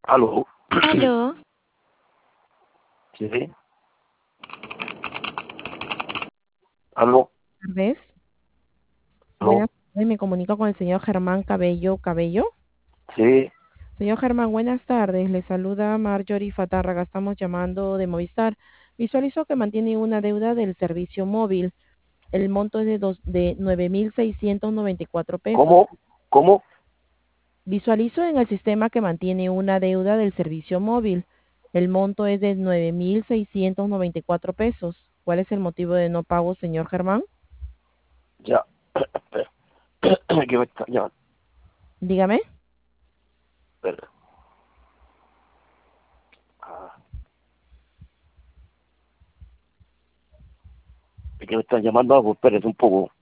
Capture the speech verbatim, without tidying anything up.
Aló. Aló, Sí. Aló. tardes. Aló. Buenas tardes, me comunico con el señor Germán Cabello Cabello. Sí. Señor Germán, buenas tardes. Le saluda Marjorie Fatárraga. Estamos llamando de Movistar. Visualizo que mantiene una deuda del servicio móvil. El monto es de, dos, de nueve mil seiscientos noventa y cuatro pesos. ¿Cómo? ¿Cómo? Visualizo en el sistema que mantiene una deuda del servicio móvil. El monto es de nueve mil seiscientos noventa y cuatro pesos. ¿Cuál es el motivo de no pago, señor Germán? Ya. Espera. ¿Qué me está llamando? Dígame. Espera. Ah, ¿de qué me están llamando algo? Espérate un poco.